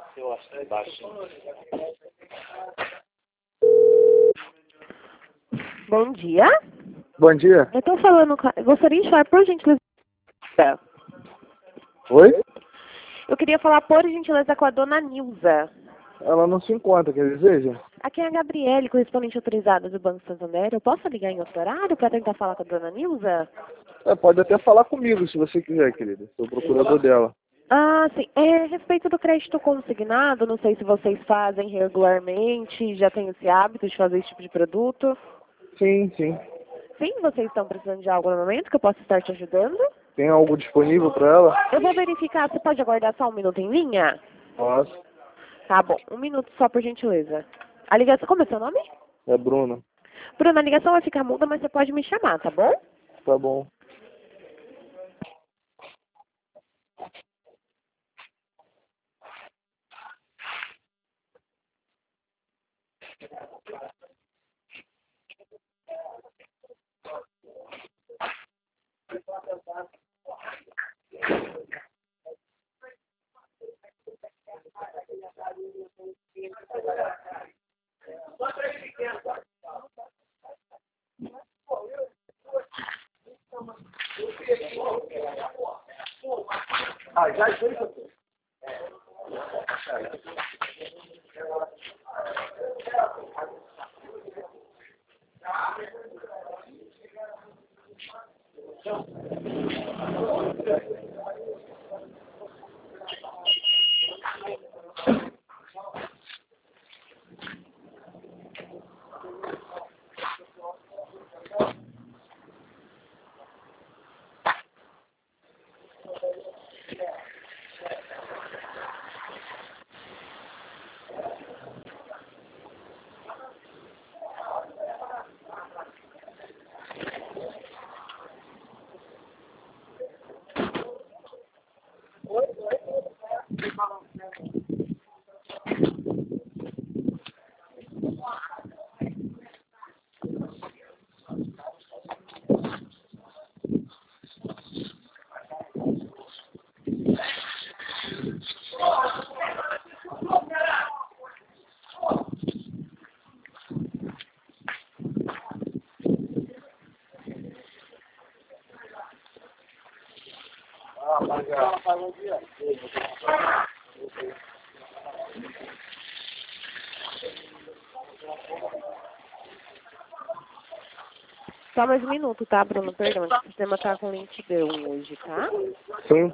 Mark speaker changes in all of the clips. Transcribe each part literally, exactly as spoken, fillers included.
Speaker 1: Eu acho que é baixo.
Speaker 2: Bom dia.
Speaker 3: Bom dia.
Speaker 2: Eu tô falando com a... Eu gostaria de falar, por gentileza...
Speaker 3: Oi?
Speaker 2: Eu queria falar, por gentileza, com a dona Nilza.
Speaker 3: Ela não se encontra, quer deseja?
Speaker 2: Aqui é a Gabriele, correspondente autorizada do Banco Santander. Eu posso ligar em outro horário para tentar falar com a dona Nilza?
Speaker 3: É, pode até falar comigo se você quiser, querida. Sou o procurador dela.
Speaker 2: Ah, sim. É, a respeito do crédito consignado, não sei se vocês fazem regularmente, já tem esse hábito de fazer esse tipo de produto.
Speaker 3: Sim, sim.
Speaker 2: Sim, vocês estão precisando de algo no momento que eu possa estar te ajudando?
Speaker 3: Tem algo disponível para ela?
Speaker 2: Eu vou verificar, você pode aguardar só um minuto em linha?
Speaker 3: Nossa,
Speaker 2: Tá bom, um minuto só por gentileza. A ligação, como é seu nome?
Speaker 3: é Bruna.
Speaker 2: Bruna, a ligação vai ficar muda, mas você pode me chamar, tá bom?
Speaker 3: Tá bom. Ah, já foi.
Speaker 2: Só mais um minuto, tá, Bruno? Perdão, o sistema tá com lentidão hoje, tá?
Speaker 3: Sim.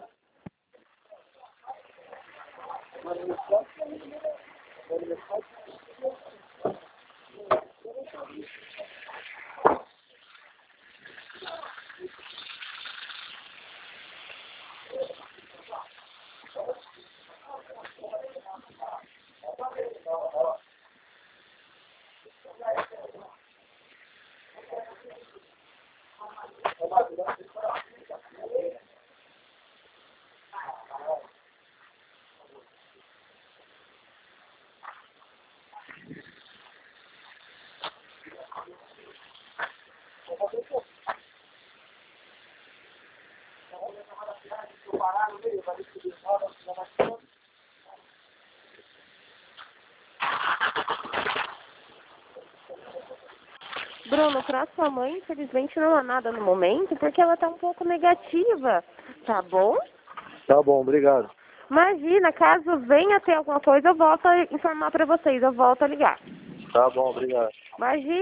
Speaker 2: Bruno, pra sua mãe, infelizmente não há nada no momento, porque ela tá um pouco negativa, tá bom?
Speaker 3: Tá bom, obrigado.
Speaker 2: Imagina, caso venha ter alguma coisa, eu volto a informar pra vocês, eu volto a ligar.
Speaker 3: Tá bom, obrigado.
Speaker 2: Imagina.